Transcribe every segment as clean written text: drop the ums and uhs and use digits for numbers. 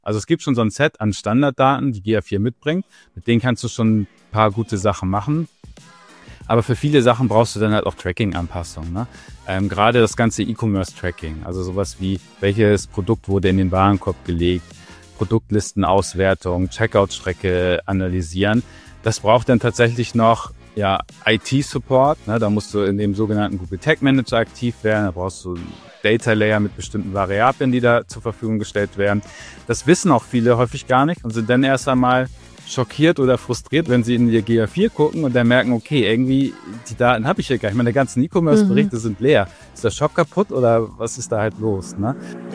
Also es gibt schon so ein Set an Standarddaten, die GA4 mitbringt. Mit denen kannst du schon ein paar gute Sachen machen. Aber für viele Sachen brauchst du dann halt auch Tracking-Anpassungen, ne? Gerade das ganze E-Commerce-Tracking, also sowas wie, welches Produkt wurde in den Warenkorb gelegt, Produktlistenauswertung, Checkout-Strecke analysieren. Das braucht dann tatsächlich noch IT-Support, ne? Da musst du in dem sogenannten Google Tag Manager aktiv werden. Da brauchst du einen Data Layer mit bestimmten Variablen, die da zur Verfügung gestellt werden. Das wissen auch viele häufig gar nicht und sind dann erst einmal schockiert oder frustriert, wenn sie in ihr GA4 gucken und dann merken, okay, irgendwie die Daten habe ich hier gar nicht. Meine ganzen E-Commerce-Berichte sind leer. Ist der Shop kaputt oder was ist da halt los, ne?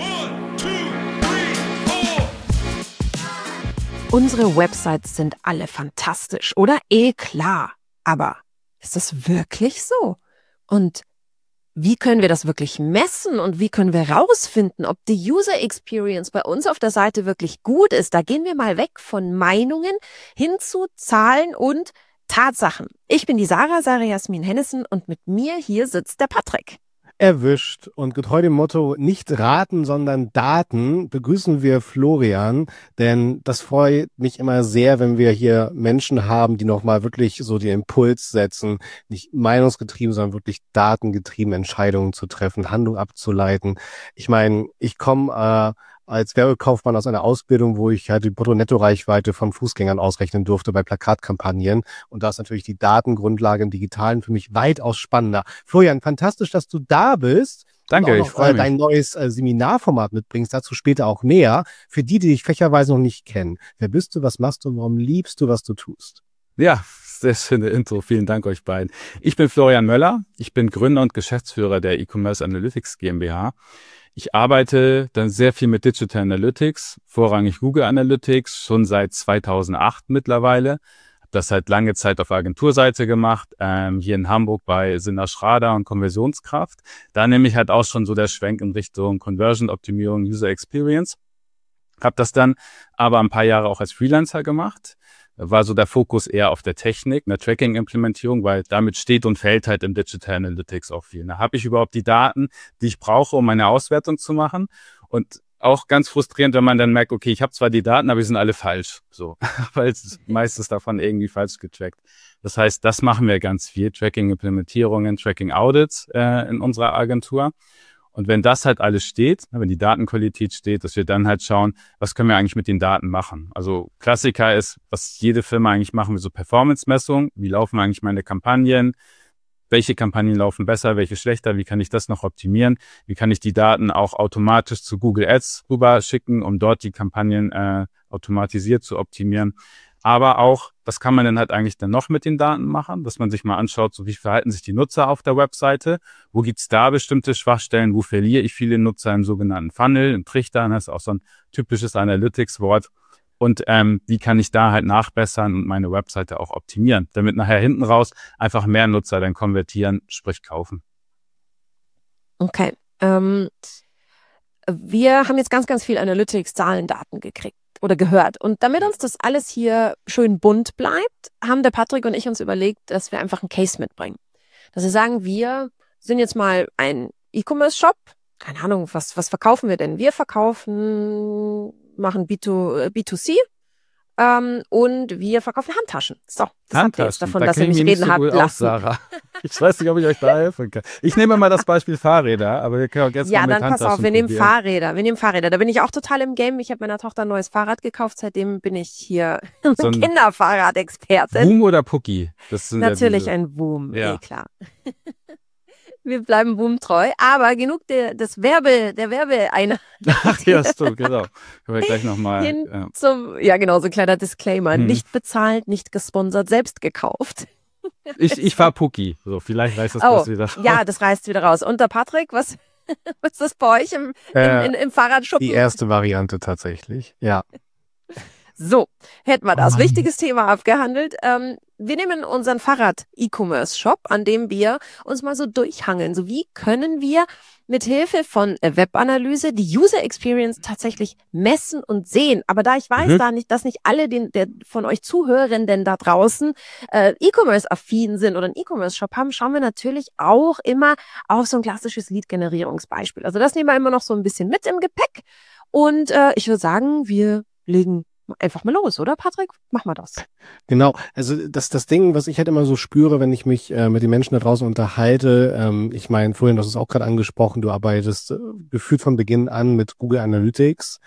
Unsere Websites sind alle fantastisch, oder? Klar. Aber ist das wirklich so? Und wie können wir das wirklich messen und wie können wir rausfinden, ob die User Experience bei uns auf der Seite wirklich gut ist? Da gehen wir mal weg von Meinungen hin zu Zahlen und Tatsachen. Ich bin die Sarah Jasmin Hennissen und mit mir hier sitzt der Patrick. Erwischt. Und getreu dem Motto nicht raten, sondern Daten begrüßen wir Florian, denn das freut mich immer sehr, wenn wir hier Menschen haben, die nochmal wirklich so den Impuls setzen, nicht meinungsgetrieben, sondern wirklich datengetrieben Entscheidungen zu treffen, Handlung abzuleiten. Ich meine, ich komme als Werbekaufmann aus einer Ausbildung, wo ich halt die Brutto-Netto-Reichweite von Fußgängern ausrechnen durfte bei Plakatkampagnen. Und da ist natürlich die Datengrundlage im Digitalen für mich weitaus spannender. Florian, fantastisch, dass du da bist. Danke, und auch ich freue mich. Dein neues Seminarformat mitbringst, dazu später auch mehr. Für die dich fächerweise noch nicht kennen. Wer bist du, was machst du und warum liebst du, was du tust? Ja, sehr schöne Intro. Vielen Dank euch beiden. Ich bin Florian Möller. Ich bin Gründer und Geschäftsführer der E-Commerce Analytics GmbH. Ich arbeite dann sehr viel mit Digital Analytics, vorrangig Google Analytics, schon seit 2008 mittlerweile. Habe das halt lange Zeit auf Agenturseite gemacht, hier in Hamburg bei Sinner Schrader und Konversionskraft. Da nehme ich halt auch schon so der Schwenk in Richtung Conversion-Optimierung, User Experience. Habe das dann aber ein paar Jahre auch als Freelancer gemacht. War so der Fokus eher auf der Technik, einer Tracking-Implementierung, weil damit steht und fällt halt im Digital Analytics auch viel. Da habe ich überhaupt die Daten, die ich brauche, um meine Auswertung zu machen. Und auch ganz frustrierend, wenn man dann merkt, okay, ich habe zwar die Daten, aber die sind alle falsch. So, weil es meistens davon irgendwie falsch getrackt. Das heißt, das machen wir ganz viel. Tracking-Implementierungen, Tracking-Audits in unserer Agentur. Und wenn das halt alles steht, wenn die Datenqualität steht, dass wir dann halt schauen, was können wir eigentlich mit den Daten machen? Also Klassiker ist, was jede Firma eigentlich machen will, so Performance-Messung. Wie laufen eigentlich meine Kampagnen? Welche Kampagnen laufen besser, welche schlechter? Wie kann ich das noch optimieren? Wie kann ich die Daten auch automatisch zu Google Ads rüber schicken, um dort die Kampagnen automatisiert zu optimieren? Aber auch, was kann man denn halt eigentlich dann noch mit den Daten machen, dass man sich mal anschaut, so wie verhalten sich die Nutzer auf der Webseite, wo gibt's da bestimmte Schwachstellen, wo verliere ich viele Nutzer im sogenannten Funnel, im Trichter, das ist auch so ein typisches Analytics-Wort. Und wie kann ich da halt nachbessern und meine Webseite auch optimieren, damit nachher hinten raus einfach mehr Nutzer dann konvertieren, sprich kaufen. Okay, wir haben jetzt ganz viel Analytics, Zahlen, Daten gekriegt oder gehört. Und damit uns das alles hier schön bunt bleibt, haben der Patrick und ich uns überlegt, dass wir einfach einen Case mitbringen. Dass wir sagen, wir sind jetzt mal ein E-Commerce-Shop. Keine Ahnung, was verkaufen wir denn? Wir machen B2C und wir verkaufen Handtaschen. So, das habt ihr jetzt davon, dass ihr mich reden habt lassen. Sarah. Ich weiß nicht, ob ich euch da helfen kann. Ich nehme mal das Beispiel Fahrräder, aber wir können auch jetzt mal mit Handtaschen pass auf, wir nehmen Fahrräder. Da bin ich auch total im Game. Ich habe meiner Tochter ein neues Fahrrad gekauft, seitdem bin ich hier so ein Kinderfahrradexpertin. Boom oder Pucki? Das sind natürlich ein Boom, ja. Klar. Wir bleiben boomtreu, aber genug der Werbeeinheit. Ach ja, stimmt, genau. Können wir gleich nochmal. So ein kleiner Disclaimer. Nicht bezahlt, nicht gesponsert, selbst gekauft. Ich fahr Pucki. So, vielleicht reißt das wieder raus. Ja, das reißt wieder raus. Und der Patrick, was ist das bei euch im Fahrradschuppen? Die erste Variante tatsächlich, ja. So, hätten wir das. Wichtiges Thema abgehandelt. Wir nehmen unseren Fahrrad-E-Commerce-Shop, an dem wir uns mal so durchhangeln. So, wie können wir mit Hilfe von Webanalyse die User Experience tatsächlich messen und sehen? Aber da ich weiß, dass nicht alle der von euch Zuhörenden da draußen E-Commerce-affin sind oder einen E-Commerce-Shop haben, schauen wir natürlich auch immer auf so ein klassisches Lead-Generierungsbeispiel. Also das nehmen wir immer noch so ein bisschen mit im Gepäck. Und ich würde sagen, wir legen einfach mal los, oder Patrick? Mach mal das. Genau, also das Ding, was ich halt immer so spüre, wenn ich mich mit den Menschen da draußen unterhalte, ich meine, Florian, du hast es auch gerade angesprochen, du arbeitest gefühlt von Beginn an mit Google Analytics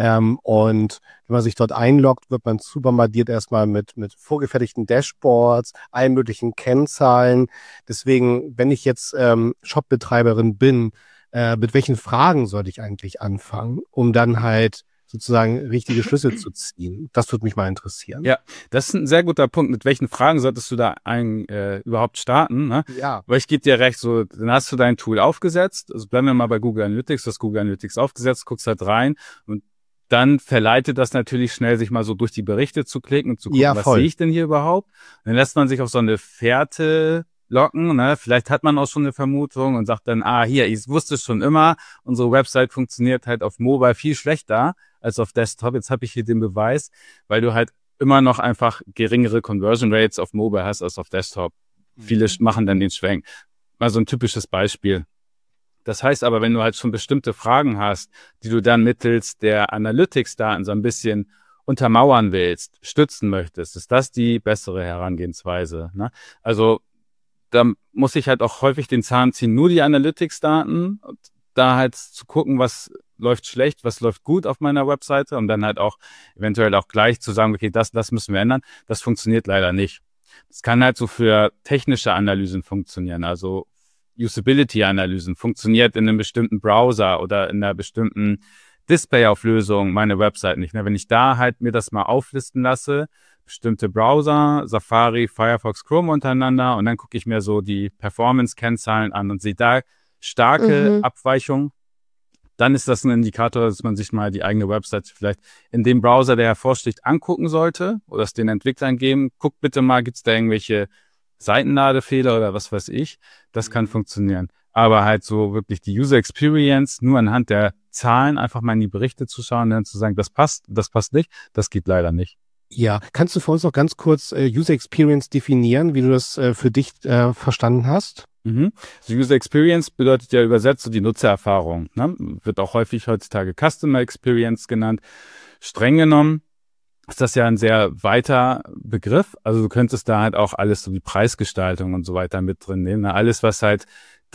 und wenn man sich dort einloggt, wird man zu bombardiert erstmal mit vorgefertigten Dashboards, allen möglichen Kennzahlen. Deswegen, wenn ich jetzt Shopbetreiberin bin, mit welchen Fragen sollte ich eigentlich anfangen, um dann halt sozusagen richtige Schlüsse zu ziehen? Das würde mich mal interessieren. Ja, das ist ein sehr guter Punkt. Mit welchen Fragen solltest du da überhaupt starten? Ne? Ja. Weil ich gebe dir recht, so, dann hast du dein Tool aufgesetzt. Also bleiben wir mal bei Google Analytics. Du hast Google Analytics aufgesetzt, guckst halt rein und dann verleitet das natürlich schnell, sich mal so durch die Berichte zu klicken und zu gucken, was sehe ich denn hier überhaupt? Und dann lässt man sich auf so eine Fährte locken, ne? Vielleicht hat man auch schon eine Vermutung und sagt dann, hier, ich wusste schon immer, unsere Website funktioniert halt auf Mobile viel schlechter als auf Desktop. Jetzt habe ich hier den Beweis, weil du halt immer noch einfach geringere Conversion Rates auf Mobile hast als auf Desktop. Viele machen dann den Schwenk. Mal so ein typisches Beispiel. Das heißt aber, wenn du halt schon bestimmte Fragen hast, die du dann mittels der Analytics-Daten so ein bisschen untermauern willst, stützen möchtest, ist das die bessere Herangehensweise, ne? Also da muss ich halt auch häufig den Zahn ziehen, nur die Analytics-Daten und da halt zu gucken, was läuft schlecht, was läuft gut auf meiner Webseite und dann halt auch eventuell auch gleich zu sagen, okay, das müssen wir ändern. Das funktioniert leider nicht. Das kann halt so für technische Analysen funktionieren, also Usability-Analysen, funktioniert in einem bestimmten Browser oder in einer bestimmten Displayauflösung meine Website nicht. Wenn ich da halt mir das mal auflisten lasse, bestimmte Browser, Safari, Firefox, Chrome untereinander und dann gucke ich mir so die Performance-Kennzahlen an und sehe da starke Abweichungen, dann ist das ein Indikator, dass man sich mal die eigene Website vielleicht in dem Browser, der hervorsticht, angucken sollte oder es den Entwicklern geben. Guckt bitte mal, gibt es da irgendwelche Seitenladefehler oder was weiß ich. Das kann funktionieren. Aber halt so wirklich die User Experience nur anhand der Zahlen einfach mal in die Berichte zu schauen und dann zu sagen, das passt nicht, das geht leider nicht. Ja, kannst du für uns noch ganz kurz User Experience definieren, wie du das für dich verstanden hast? So User Experience bedeutet ja übersetzt so die Nutzererfahrung, ne? Wird auch häufig heutzutage Customer Experience genannt. Streng genommen ist das ja ein sehr weiter Begriff. Also du könntest da halt auch alles, so die Preisgestaltung und so weiter mit drin nehmen. Ne? Alles, was halt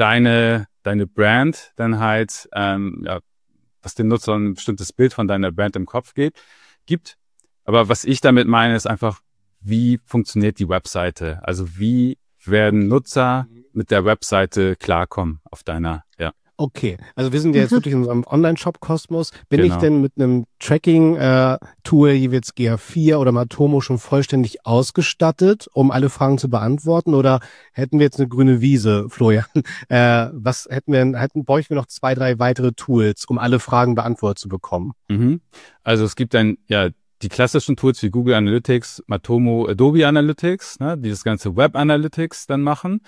deine Brand dann halt, was den Nutzern ein bestimmtes Bild von deiner Brand im Kopf gibt. Aber was ich damit meine, ist einfach, wie funktioniert die Webseite? Also wie werden Nutzer mit der Webseite klarkommen auf deiner, ja. Okay, also wir sind ja jetzt wirklich in unserem Online-Shop-Kosmos. Bin ich denn mit einem Tracking-Tool, wie jetzt GA4 oder Matomo, schon vollständig ausgestattet, um alle Fragen zu beantworten? Oder hätten wir jetzt eine grüne Wiese, Florian? Was hätten wir bräuchten wir noch 2, 3 weitere Tools, um alle Fragen beantwortet zu bekommen? Also es gibt dann, die klassischen Tools wie Google Analytics, Matomo, Adobe Analytics, ne, die das ganze Web Analytics dann machen.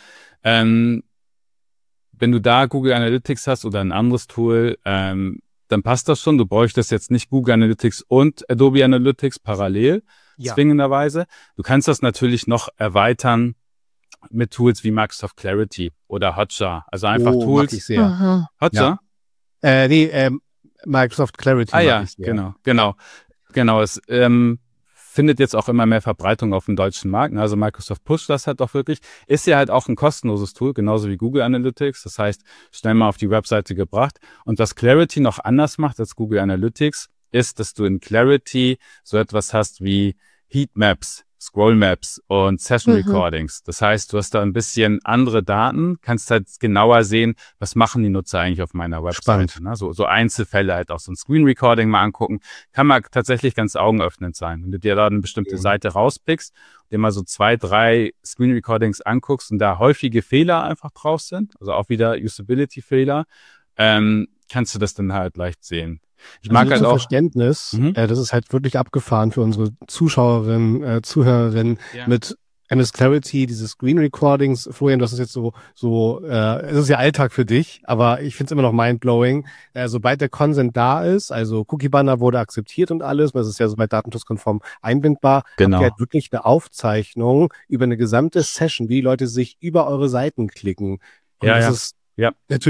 Wenn du da Google Analytics hast oder ein anderes Tool, dann passt das schon. Du bräuchtest jetzt nicht Google Analytics und Adobe Analytics parallel, zwingenderweise. Du kannst das natürlich noch erweitern mit Tools wie Microsoft Clarity oder Hotjar. Also einfach Tools. Mag ich sehr. Hotjar? Ja. Microsoft Clarity. Genau. Es findet jetzt auch immer mehr Verbreitung auf dem deutschen Markt. Also Microsoft pusht das halt auch wirklich. Ist ja halt auch ein kostenloses Tool, genauso wie Google Analytics. Das heißt, schnell mal auf die Webseite gebracht. Und was Clarity noch anders macht als Google Analytics, ist, dass du in Clarity so etwas hast wie Heatmaps, Scrollmaps und Session Recordings. Das heißt, du hast da ein bisschen andere Daten, kannst halt genauer sehen, was machen die Nutzer eigentlich auf meiner Website. Ne? So Einzelfälle halt auch so ein Screen Recording mal angucken. Kann mal tatsächlich ganz augenöffnend sein. Wenn du dir da eine bestimmte Seite rauspickst, dir mal so 2, 3 Screen Recordings anguckst und da häufige Fehler einfach drauf sind, also auch wieder Usability-Fehler, kannst du das dann halt leicht sehen. Ich mag halt auch Verständnis, das ist halt wirklich abgefahren für unsere Zuschauerinnen, Zuhörerinnen mit MS Clarity, diese Screen Recordings. Florian, das ist jetzt es ist ja Alltag für dich, aber ich finde es immer noch mindblowing. Sobald der Consent da ist, also Cookie Banner wurde akzeptiert und alles, das ist ja soweit datenschutzkonform einbindbar, habt ihr halt wirklich eine Aufzeichnung über eine gesamte Session, wie die Leute sich über eure Seiten klicken. Und das ist natürlich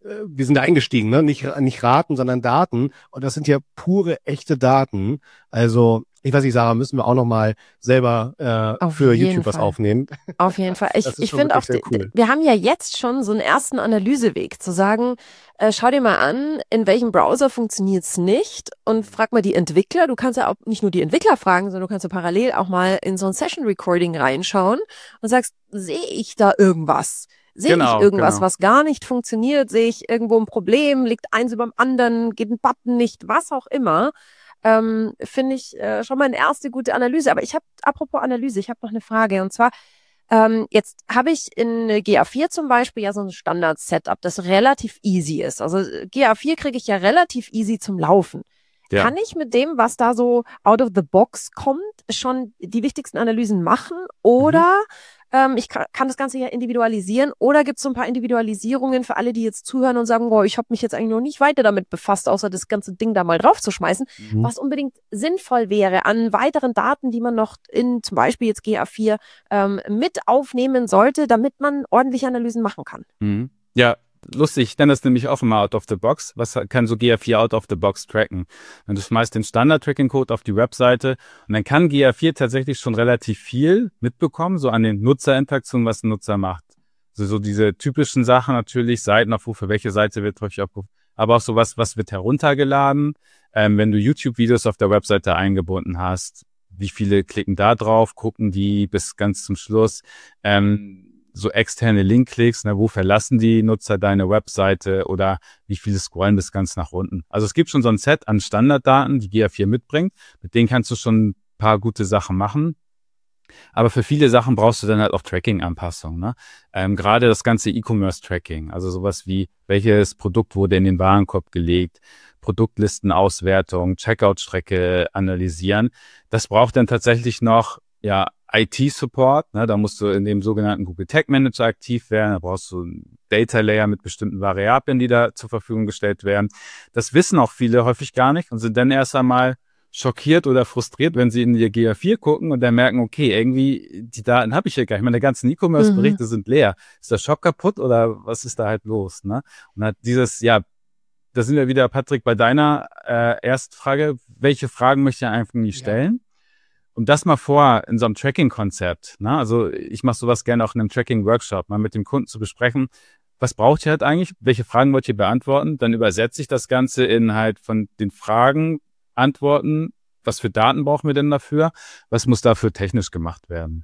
wir sind da eingestiegen, ne? Nicht raten, sondern Daten. Und das sind ja pure, echte Daten. Also, ich weiß nicht, Sarah, müssen wir auch noch mal selber für YouTube was aufnehmen. Auf jeden Fall. Ich finde auch, cool. Wir haben ja jetzt schon so einen ersten Analyseweg, zu sagen, schau dir mal an, in welchem Browser funktioniert's nicht und frag mal die Entwickler. Du kannst ja auch nicht nur die Entwickler fragen, sondern du kannst ja parallel auch mal in so ein Session-Recording reinschauen und sagst, sehe ich da irgendwas? Sehe ich irgendwas, was gar nicht funktioniert? Sehe ich irgendwo ein Problem? Liegt eins über dem anderen? Geht ein Button nicht? Was auch immer. Finde ich schon mal eine erste gute Analyse. Aber apropos Analyse, ich habe noch eine Frage. Und zwar, jetzt habe ich in GA4 zum Beispiel ja so ein Standard-Setup, das relativ easy ist. Also GA4 kriege ich ja relativ easy zum Laufen. Ja. Kann ich mit dem, was da so out of the box kommt, schon die wichtigsten Analysen machen? Oder ich kann das Ganze ja individualisieren? Oder gibt es so ein paar Individualisierungen für alle, die jetzt zuhören und sagen, boah, ich habe mich jetzt eigentlich noch nicht weiter damit befasst, außer das ganze Ding da mal draufzuschmeißen, was unbedingt sinnvoll wäre an weiteren Daten, die man noch in zum Beispiel jetzt GA4 mit aufnehmen sollte, damit man ordentliche Analysen machen kann? Ja, lustig, ich nenne das nämlich auch immer out of the box. Was kann so GA4 out of the box tracken? Und du schmeißt den Standard-Tracking-Code auf die Webseite und dann kann GA4 tatsächlich schon relativ viel mitbekommen, so an den Nutzerinteraktionen, was ein Nutzer macht. Also so diese typischen Sachen natürlich, Seitenaufrufe, welche Seite wird häufig aufgerufen, aber auch sowas, was wird heruntergeladen, wenn du YouTube-Videos auf der Webseite eingebunden hast, wie viele klicken da drauf, gucken die bis ganz zum Schluss, so externe Linkklicks, wo verlassen die Nutzer deine Webseite oder wie viele scrollen bis ganz nach unten. Also es gibt schon so ein Set an Standarddaten, die GA4 mitbringt. Mit denen kannst du schon ein paar gute Sachen machen. Aber für viele Sachen brauchst du dann halt auch Tracking-Anpassungen. Ne? Gerade das ganze E-Commerce-Tracking, also sowas wie, welches Produkt wurde in den Warenkorb gelegt, Produktlistenauswertung, Checkout-Strecke analysieren. Das braucht dann tatsächlich noch, IT-Support, ne, da musst du in dem sogenannten Google Tag Manager aktiv werden, da brauchst du einen Data Layer mit bestimmten Variablen, die da zur Verfügung gestellt werden. Das wissen auch viele häufig gar nicht und sind dann erst einmal schockiert oder frustriert, wenn sie in ihr GA4 gucken und dann merken, okay, irgendwie die Daten habe ich ja gar nicht. Meine ganzen E-Commerce-Berichte sind leer. Ist der Shop kaputt oder was ist da halt los? Ne? Und hat da sind wir wieder, Patrick, bei deiner Erstfrage. Welche Fragen möchte ich eigentlich stellen? Und das mal vor in so einem Tracking-Konzept. Ne? Also ich mache sowas gerne auch in einem Tracking-Workshop, mal mit dem Kunden zu besprechen, was braucht ihr halt eigentlich, welche Fragen wollt ihr beantworten, dann übersetze ich das Ganze in halt von den Fragen, Antworten, was für Daten brauchen wir denn dafür, was muss dafür technisch gemacht werden.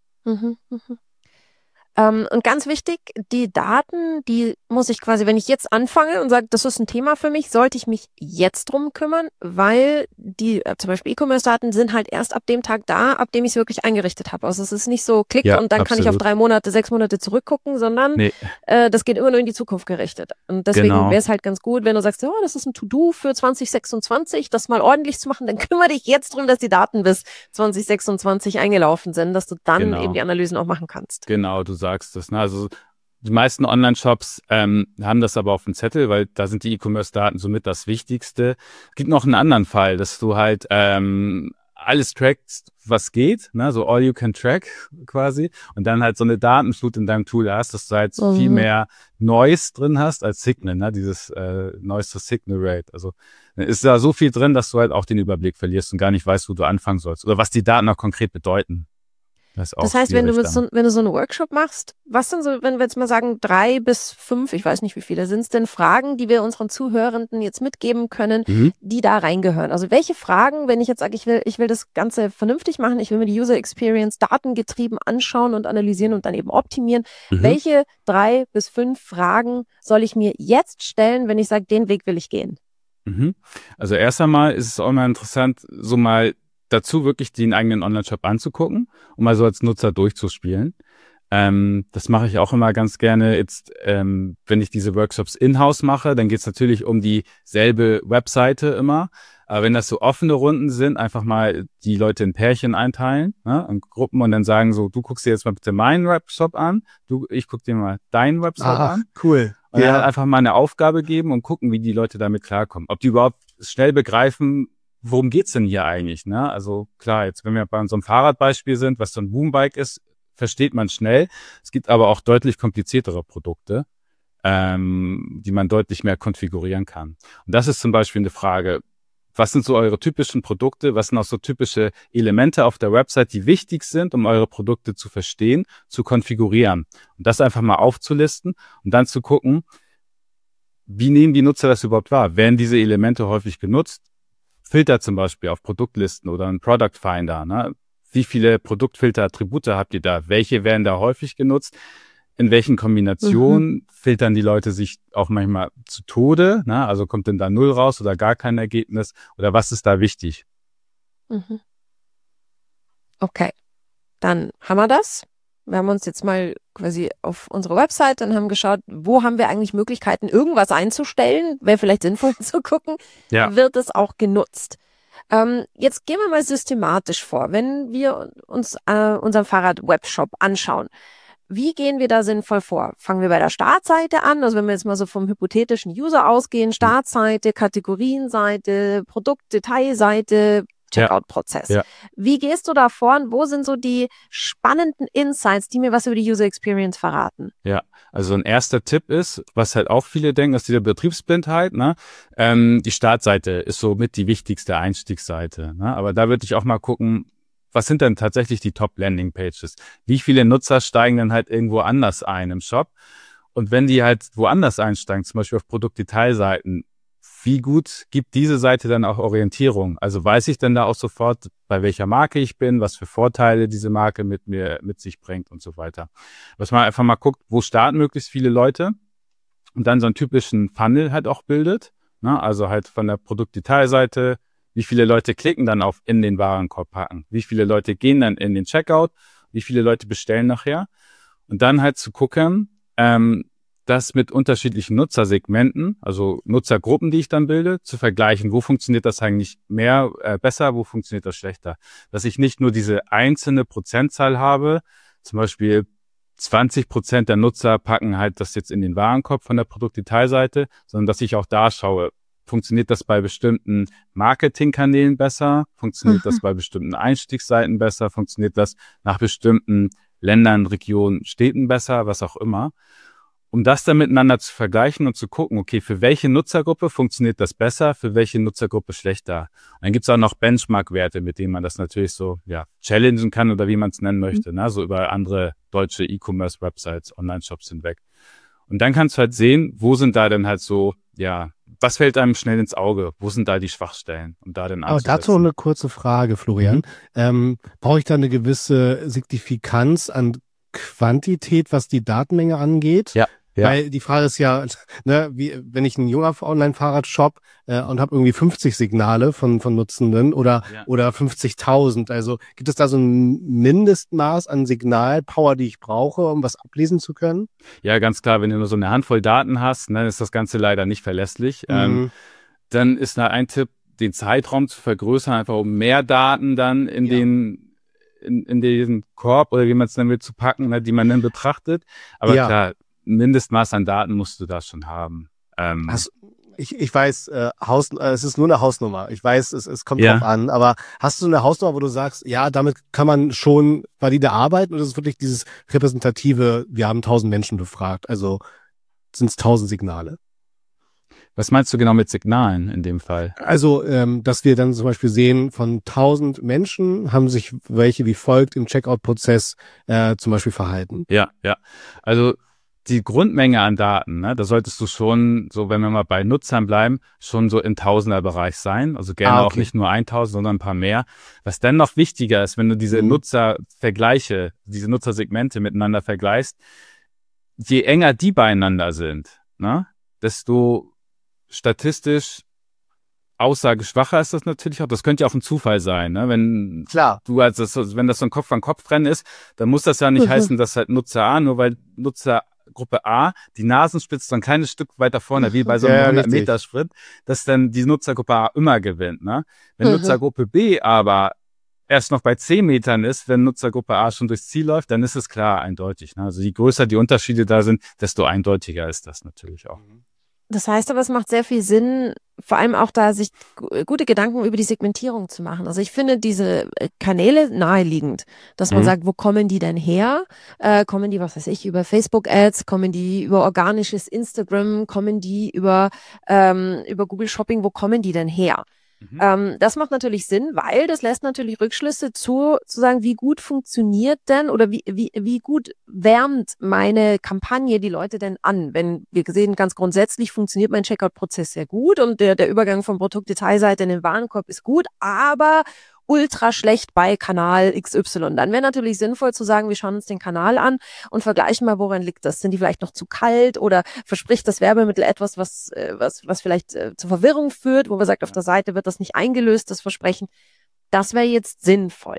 Und ganz wichtig, die Daten, die muss ich quasi, wenn ich jetzt anfange und sage, das ist ein Thema für mich, sollte ich mich jetzt drum kümmern, weil die zum Beispiel E-Commerce-Daten sind halt erst ab dem Tag da, ab dem ich es wirklich eingerichtet habe. Also es ist nicht so klick und dann kann ich auf 3 Monate, 6 Monate zurückgucken, sondern das geht immer nur in die Zukunft gerichtet. Und deswegen wäre es halt ganz gut, wenn du sagst, das ist ein To-Do für 2026, das mal ordentlich zu machen, dann kümmere dich jetzt drum, dass die Daten bis 2026 eingelaufen sind, dass du dann eben die Analysen auch machen kannst. Genau, du sagst das. Ne? Also die meisten Online-Shops haben das aber auf dem Zettel, weil da sind die E-Commerce-Daten somit das Wichtigste. Es gibt noch einen anderen Fall, dass du halt alles trackst, was geht, ne? So all you can track quasi und dann halt so eine Datenflut in deinem Tool hast, dass du halt viel mehr Noise drin hast als Signal, ne? Dieses Noise-to-Signal-Rate. Also ist da so viel drin, dass du halt auch den Überblick verlierst und gar nicht weißt, wo du anfangen sollst oder was die Daten auch konkret bedeuten. Das heißt, wenn du so einen Workshop machst, was sind so, wenn wir jetzt mal sagen, 3 bis 5, ich weiß nicht, wie viele sind es denn, Fragen, die wir unseren Zuhörenden jetzt mitgeben können, die da reingehören? Also welche Fragen, wenn ich jetzt sage, ich will das Ganze vernünftig machen, ich will mir die User Experience datengetrieben anschauen und analysieren und dann eben optimieren, welche 3 bis 5 Fragen soll ich mir jetzt stellen, wenn ich sage, den Weg will ich gehen? Also erst einmal ist es auch mal interessant, so mal dazu wirklich den eigenen Online-Shop anzugucken und mal so als Nutzer durchzuspielen. Das mache ich auch immer ganz gerne. Jetzt, wenn ich diese Workshops in-house mache, dann geht es natürlich um dieselbe Webseite immer. Aber wenn das so offene Runden sind, einfach mal die Leute in Pärchen einteilen, ne, in Gruppen und dann sagen so, du guckst dir jetzt mal bitte meinen Webshop an, ich guck dir mal deinen Webshop an. Cool. Und dann halt einfach mal eine Aufgabe geben und gucken, wie die Leute damit klarkommen. Ob die überhaupt schnell begreifen, worum geht's denn hier eigentlich? Ne? Also klar, jetzt wenn wir bei unserem Fahrradbeispiel sind, was so ein Boombike ist, versteht man schnell. Es gibt aber auch deutlich kompliziertere Produkte. die man deutlich mehr konfigurieren kann. Und das ist zum Beispiel eine Frage, was sind so eure typischen Produkte, was sind auch so typische Elemente auf der Website, die wichtig sind, um eure Produkte zu verstehen, zu konfigurieren. Und das einfach mal aufzulisten und dann zu gucken, wie nehmen die Nutzer das überhaupt wahr? Werden diese Elemente häufig genutzt? Filter zum Beispiel auf Produktlisten oder ein Product Finder, ne? Wie viele Produktfilter-Attribute habt ihr da? Welche werden da häufig genutzt? In welchen Kombinationen filtern die Leute sich auch manchmal zu Tode? Ne? Also kommt denn da 0 raus oder gar kein Ergebnis? Oder was ist da wichtig? Mhm. Okay, dann haben wir das. Wir haben uns jetzt mal quasi auf unsere Website und haben geschaut, wo haben wir eigentlich Möglichkeiten, irgendwas einzustellen? Wäre vielleicht sinnvoll zu gucken, wird es auch genutzt? Jetzt gehen wir mal systematisch vor. Wenn wir uns unseren Fahrrad-Webshop anschauen, wie gehen wir da sinnvoll vor? Fangen wir bei der Startseite an? Also wenn wir jetzt mal so vom hypothetischen User ausgehen, Startseite, Kategorienseite, Produktdetailseite, Checkout-Prozess. Ja. Wie gehst du da vor und wo sind so die spannenden Insights, die mir was über die User Experience verraten? Ja, also ein erster Tipp ist, was halt auch viele denken, ist diese Betriebsblindheit, ne? Die Startseite ist somit die wichtigste Einstiegsseite, ne? Aber da würde ich auch mal gucken, was sind denn tatsächlich die Top-Landing-Pages? Wie viele Nutzer steigen dann halt irgendwo anders ein im Shop? Und wenn die halt woanders einsteigen, zum Beispiel auf Produktdetailseiten, wie gut gibt diese Seite dann auch Orientierung? Also weiß ich denn da auch sofort, bei welcher Marke ich bin, was für Vorteile diese Marke mit sich bringt und so weiter. Dass man einfach mal guckt, wo starten möglichst viele Leute und dann so einen typischen Funnel halt auch bildet, ne? Also halt von der Produktdetailseite, wie viele Leute klicken dann auf in den Warenkorb packen, wie viele Leute gehen dann in den Checkout, wie viele Leute bestellen nachher und dann halt zu gucken, das mit unterschiedlichen Nutzersegmenten, also Nutzergruppen, die ich dann bilde, zu vergleichen. Wo funktioniert das eigentlich besser, wo funktioniert das schlechter? Dass ich nicht nur diese einzelne Prozentzahl habe, zum Beispiel 20% der Nutzer packen halt das jetzt in den Warenkorb von der Produktdetailseite, sondern dass ich auch da schaue, funktioniert das bei bestimmten Marketingkanälen besser? Funktioniert das bei bestimmten Einstiegsseiten besser? Funktioniert das nach bestimmten Ländern, Regionen, Städten besser? Was auch immer. Um das dann miteinander zu vergleichen und zu gucken, okay, für welche Nutzergruppe funktioniert das besser, für welche Nutzergruppe schlechter. Und dann gibt's auch noch Benchmark-Werte, mit denen man das natürlich so challengen kann oder wie man es nennen möchte, ne? So über andere deutsche E-Commerce-Websites, Online-Shops hinweg. Und dann kannst du halt sehen, wo sind da denn halt so, was fällt einem schnell ins Auge? Wo sind da die Schwachstellen? Und da dann anzusetzen. Aber dazu eine kurze Frage, Florian. Brauche ich da eine gewisse Signifikanz an Quantität, was die Datenmenge angeht? Ja. Weil die Frage ist ja, ne, wenn ich ein junger Online-Fahrrad-Shop und habe irgendwie 50 Signale von Nutzenden oder 50.000, also gibt es da so ein Mindestmaß an Signalpower, die ich brauche, um was ablesen zu können? Ja, ganz klar, wenn du nur so eine Handvoll Daten hast, dann ist das Ganze leider nicht verlässlich. Dann ist da ein Tipp, den Zeitraum zu vergrößern, einfach um mehr Daten dann in diesen Korb oder wie man es dann will, zu packen, ne, die man dann betrachtet. Aber klar, Mindestmaß an Daten musst du da schon haben. Ich weiß, es ist nur eine Hausnummer. Ich weiß, es kommt drauf an, aber hast du eine Hausnummer, wo du sagst, ja, damit kann man schon valide arbeiten oder ist es wirklich dieses repräsentative, wir haben 1000 Menschen befragt, also sind es 1000 Signale? Was meinst du genau mit Signalen in dem Fall? Also, dass wir dann zum Beispiel sehen, von 1000 Menschen haben sich welche wie folgt im Checkout-Prozess zum Beispiel verhalten. Ja. Also die Grundmenge an Daten, ne, da solltest du schon, so wenn wir mal bei Nutzern bleiben, schon so im Tausenderbereich sein. Also gerne auch nicht nur 1000, sondern ein paar mehr. Was dann noch wichtiger ist, wenn du diese Nutzervergleiche, diese Nutzersegmente miteinander vergleichst, je enger die beieinander sind, ne, desto statistisch aussageschwacher ist das natürlich auch. Das könnte ja auch ein Zufall sein, ne? Wenn wenn das so ein Kopf-an-Kopf-Rennen ist, dann muss das ja nicht heißen, dass halt Nutzer A, nur weil Nutzergruppe A die Nasenspitze so ein kleines Stück weiter vorne, wie bei so einem 100-Meter-Sprint, dass dann die Nutzergruppe A immer gewinnt, ne? Wenn Nutzergruppe B aber erst noch bei 10 Metern ist, wenn Nutzergruppe A schon durchs Ziel läuft, dann ist es klar eindeutig, ne? Also je größer die Unterschiede da sind, desto eindeutiger ist das natürlich auch. Das heißt aber, es macht sehr viel Sinn, vor allem auch da sich gute Gedanken über die Segmentierung zu machen. Also ich finde diese Kanäle naheliegend, dass man sagt, wo kommen die denn her? Kommen die, was weiß ich, über Facebook-Ads? Kommen die über organisches Instagram? Kommen die über Google Shopping? Wo kommen die denn her? Das macht natürlich Sinn, weil das lässt natürlich Rückschlüsse zu sagen, wie gut funktioniert denn oder wie gut wärmt meine Kampagne die Leute denn an? Wenn wir sehen, ganz grundsätzlich funktioniert mein Checkout-Prozess sehr gut und der Übergang von Produktdetailseite in den Warenkorb ist gut, aber ultra schlecht bei Kanal XY. Dann wäre natürlich sinnvoll zu sagen, wir schauen uns den Kanal an und vergleichen mal, woran liegt das? Sind die vielleicht noch zu kalt oder verspricht das Werbemittel etwas, was vielleicht zur Verwirrung führt, wo man sagt, auf der Seite wird das nicht eingelöst, das Versprechen. Das wäre jetzt sinnvoll.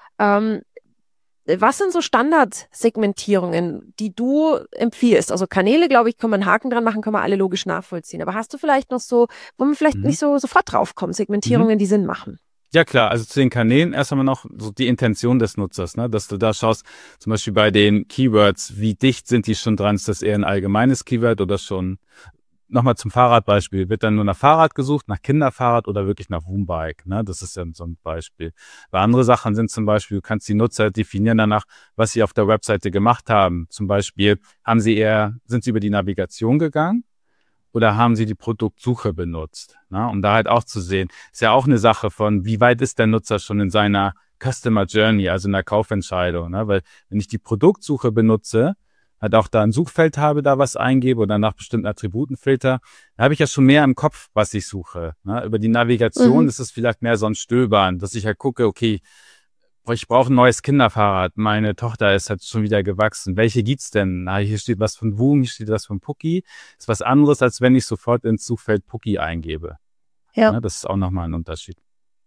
Was sind so Standardsegmentierungen, die du empfiehlst? Also Kanäle, glaube ich, kann man einen Haken dran machen, kann man alle logisch nachvollziehen. Aber hast du vielleicht noch so, wo man vielleicht nicht so sofort draufkommt, Segmentierungen, die Sinn machen? Ja klar, also zu den Kanälen erst einmal noch so die Intention des Nutzers, ne? Dass du da schaust, zum Beispiel bei den Keywords, wie dicht sind die schon dran, ist das eher ein allgemeines Keyword oder schon, nochmal zum Fahrradbeispiel, wird dann nur nach Fahrrad gesucht, nach Kinderfahrrad oder wirklich nach Wombike, ne? Das ist ja so ein Beispiel. Bei andere Sachen sind zum Beispiel, du kannst die Nutzer definieren danach, was sie auf der Webseite gemacht haben. Zum Beispiel, sind sie über die Navigation gegangen? Oder haben sie die Produktsuche benutzt? Ne? Um da halt auch zu sehen, ist ja auch eine Sache von, wie weit ist der Nutzer schon in seiner Customer Journey, also in der Kaufentscheidung. Ne? Weil wenn ich die Produktsuche benutze, halt auch da ein Suchfeld habe, da was eingebe oder nach bestimmten Attributen filter, da habe ich ja schon mehr im Kopf, was ich suche. Ne? Über die Navigation ist es vielleicht mehr so ein Stöbern, dass ich halt gucke, okay, ich brauche ein neues Kinderfahrrad. Meine Tochter ist halt schon wieder gewachsen. Welche gibt's denn? Na, hier steht was von Woom, hier steht was von Pucki. Ist was anderes, als wenn ich sofort ins Suchfeld Pucki eingebe. Ja. Das ist auch nochmal ein Unterschied.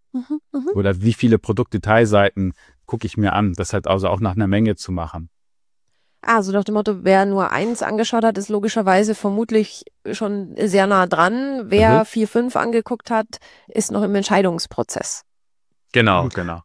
Oder wie viele Produktdetailseiten gucke ich mir an? Das halt also auch nach einer Menge zu machen. Also nach dem Motto, wer nur eins angeschaut hat, ist logischerweise vermutlich schon sehr nah dran. Wer 4, 5 angeguckt hat, ist noch im Entscheidungsprozess. Genau.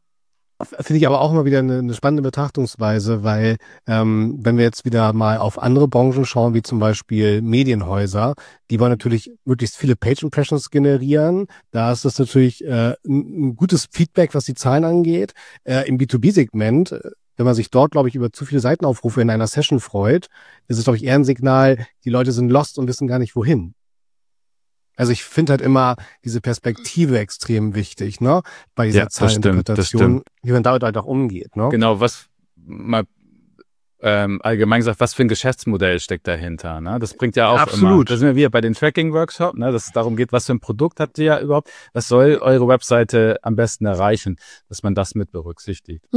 Finde ich aber auch immer wieder eine spannende Betrachtungsweise, weil wenn wir jetzt wieder mal auf andere Branchen schauen, wie zum Beispiel Medienhäuser, die wollen natürlich möglichst viele Page-Impressions generieren. Da ist das natürlich ein gutes Feedback, was die Zahlen angeht. Im B2B-Segment, wenn man sich dort, glaube ich, über zu viele Seitenaufrufe in einer Session freut, ist es, glaube ich, eher ein Signal, die Leute sind lost und wissen gar nicht, wohin. Also ich finde halt immer diese Perspektive extrem wichtig, ne? Bei dieser Zahleninterpretation, wie man damit halt auch umgeht, ne? Genau, was mal allgemein gesagt, was für ein Geschäftsmodell steckt dahinter, ne? Das bringt ja auch immer. Da sind wir wieder bei den Tracking-Workshop, ne? Dass es darum geht, was für ein Produkt habt ihr ja überhaupt? Was soll eure Webseite am besten erreichen? Dass man das mit berücksichtigt.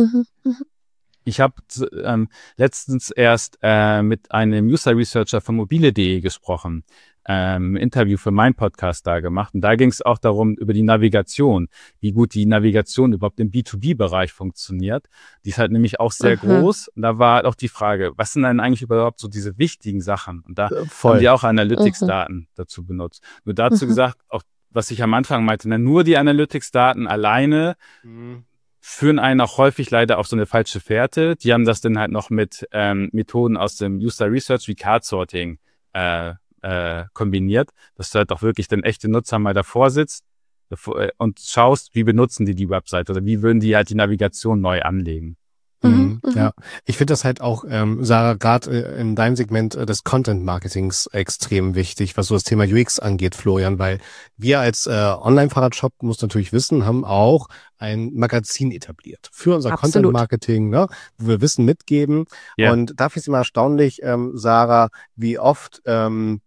Ich habe letztens erst mit einem User-Researcher von mobile.de gesprochen. Interview für meinen Podcast da gemacht. Und da ging es auch darum, über die Navigation, wie gut die Navigation überhaupt im B2B-Bereich funktioniert. Die ist halt nämlich auch sehr groß. Und da war auch die Frage, was sind denn eigentlich überhaupt so diese wichtigen Sachen? Und da haben die auch Analytics-Daten dazu benutzt. Nur dazu gesagt, auch was ich am Anfang meinte, nur die Analytics-Daten alleine führen einen auch häufig leider auf so eine falsche Fährte. Die haben das dann halt noch mit Methoden aus dem User Research wie Card Sorting kombiniert, dass du halt auch wirklich den echten Nutzer mal davor sitzt und schaust, wie benutzen die Website oder wie würden die halt die Navigation neu anlegen. Ja, ich finde das halt auch, Sarah, gerade in deinem Segment des Content-Marketings extrem wichtig, was so das Thema UX angeht, Florian, weil wir als Online-Fahrradshop, muss natürlich wissen, haben auch ein Magazin etabliert für unser Content-Marketing, ne, wo wir Wissen mitgeben. Yeah. Und da finde ich es immer erstaunlich, Sarah, wie oft schon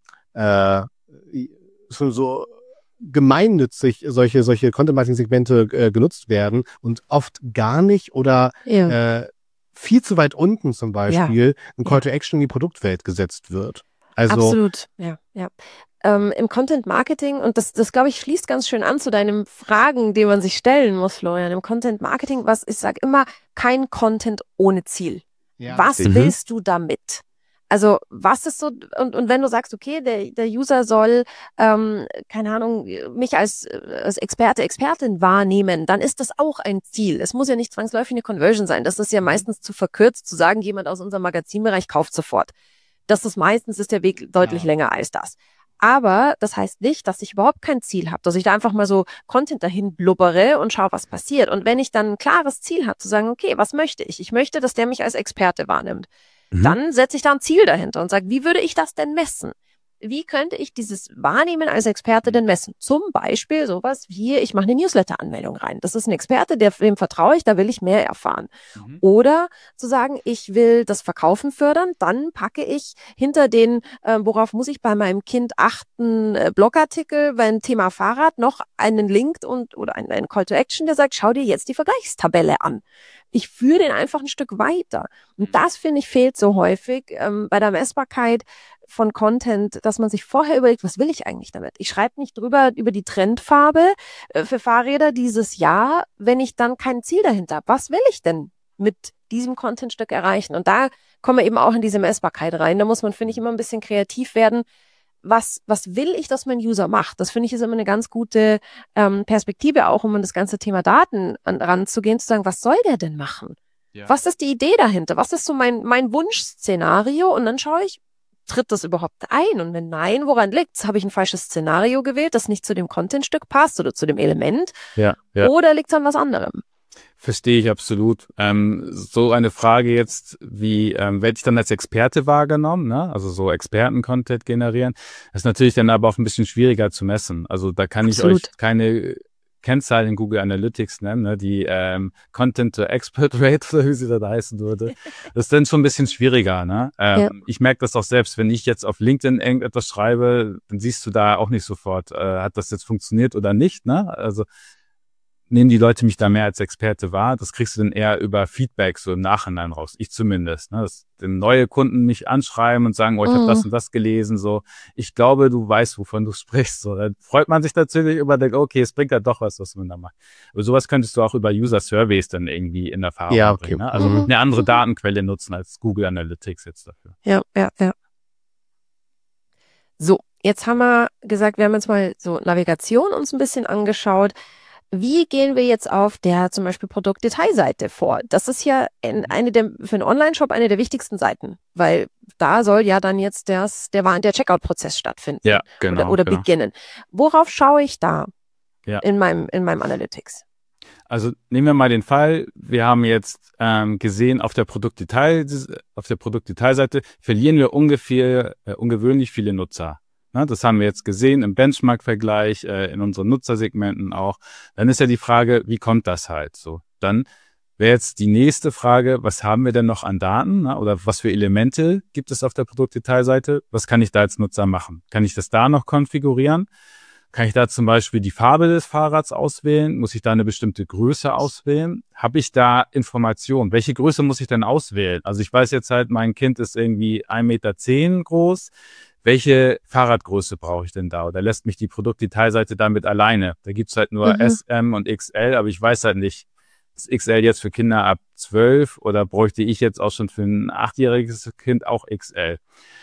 so gemeinnützig solche Content-Marketing-Segmente genutzt werden und oft gar nicht oder viel zu weit unten zum Beispiel ein Call to Action in die Produktwelt gesetzt wird. Also absolut, ja. Im Content-Marketing, und das glaube ich, schließt ganz schön an zu deinen Fragen, die man sich stellen muss, Florian. Im Content-Marketing, ich sage immer, kein Content ohne Ziel. Ja. Was willst du damit? Also was ist so, und wenn du sagst, okay, der User soll, keine Ahnung, mich als Experte, Expertin wahrnehmen, dann ist das auch ein Ziel. Es muss ja nicht zwangsläufig eine Conversion sein. Das ist ja meistens zu verkürzt, zu sagen, jemand aus unserem Magazinbereich kauft sofort. Ist der Weg deutlich länger als das. Aber das heißt nicht, dass ich überhaupt kein Ziel habe, dass ich da einfach mal so Content dahin blubbere und schaue, was passiert. Und wenn ich dann ein klares Ziel habe, zu sagen, okay, was möchte ich? Ich möchte, dass der mich als Experte wahrnimmt. Dann setze ich da ein Ziel dahinter und sage, wie würde ich das denn messen? Wie könnte ich dieses Wahrnehmen als Experte denn messen? Zum Beispiel sowas wie, ich mache eine Newsletter-Anmeldung rein. Das ist ein Experte, dem vertraue ich, da will ich mehr erfahren. Oder zu sagen, ich will das Verkaufen fördern, dann packe ich hinter den, worauf muss ich bei meinem Kind achten, Blogartikel beim Thema Fahrrad noch einen Link oder einen Call to Action, der sagt, schau dir jetzt die Vergleichstabelle an. Ich führe den einfach ein Stück weiter. Und das, finde ich, fehlt so häufig bei der Messbarkeit von Content, dass man sich vorher überlegt, was will ich eigentlich damit? Ich schreibe nicht drüber über die Trendfarbe für Fahrräder dieses Jahr, wenn ich dann kein Ziel dahinter habe. Was will ich denn mit diesem Contentstück erreichen? Und da kommen wir eben auch in diese Messbarkeit rein. Da muss man, finde ich, immer ein bisschen kreativ werden. Was will ich, dass mein User macht? Das finde ich ist immer eine ganz gute Perspektive, auch um an das ganze Thema Daten ranzugehen, zu sagen, was soll der denn machen? Ja. Was ist die Idee dahinter? Was ist so mein Wunschszenario? Und dann schaue ich, tritt das überhaupt ein? Und wenn nein, woran liegt's? Habe ich ein falsches Szenario gewählt, das nicht zu dem Contentstück passt oder zu dem Element? Ja. Oder liegt's an was anderem? Verstehe ich absolut. So eine Frage jetzt, wie werde ich dann als Experte wahrgenommen, ne? Also so Experten-Content generieren, das ist natürlich dann aber auch ein bisschen schwieriger zu messen. Also da kann ich euch keine Kennzahl in Google Analytics nennen, ne? Die Content-to-Expert-Rate, oder wie sie da heißen würde. Das ist dann schon ein bisschen schwieriger, ne? Ich merke das auch selbst, wenn ich jetzt auf LinkedIn irgendetwas schreibe, dann siehst du da auch nicht sofort, hat das jetzt funktioniert oder nicht, ne? Also nehmen die Leute mich da mehr als Experte wahr? Das kriegst du dann eher über Feedback so im Nachhinein raus. Ich zumindest. Ne? Dass neue Kunden mich anschreiben und sagen, oh, ich habe das und das gelesen. So, ich glaube, du weißt, wovon du sprichst. So, dann freut man sich natürlich über, denkt, okay, es bringt ja doch was man da macht. Aber sowas könntest du auch über User-Surveys dann irgendwie in Erfahrung bringen. Ne? Also eine andere Datenquelle nutzen als Google Analytics jetzt dafür. Ja. So, jetzt haben wir gesagt, wir haben jetzt mal so Navigation uns ein bisschen angeschaut. Wie gehen wir jetzt auf der zum Beispiel Produktdetailseite vor? Das ist ja für einen Online-Shop eine der wichtigsten Seiten, weil da soll ja dann jetzt der Checkout-Prozess stattfinden. Ja, genau. Oder beginnen. Worauf schaue ich da in meinem Analytics? Also nehmen wir mal den Fall, wir haben jetzt gesehen, auf der Produktdetailseite verlieren wir ungewöhnlich viele Nutzer. Na, das haben wir jetzt gesehen im Benchmark-Vergleich, in unseren Nutzersegmenten auch. Dann ist ja die Frage, wie kommt das halt so? Dann wäre jetzt die nächste Frage, was haben wir denn noch an Daten? Na, oder was für Elemente gibt es auf der Produktdetailseite? Was kann ich da als Nutzer machen? Kann ich das da noch konfigurieren? Kann ich da zum Beispiel die Farbe des Fahrrads auswählen? Muss ich da eine bestimmte Größe auswählen? Habe ich da Informationen? Welche Größe muss ich denn auswählen? Also ich weiß jetzt halt, mein Kind ist irgendwie 1,10 Meter groß. Welche Fahrradgröße brauche ich denn da? Oder lässt mich die Produktdetailseite damit alleine? Da gibt's halt nur S, M und XL, aber ich weiß halt nicht, ist XL jetzt für Kinder ab 12 oder bräuchte ich jetzt auch schon für ein 8-jähriges Kind auch XL?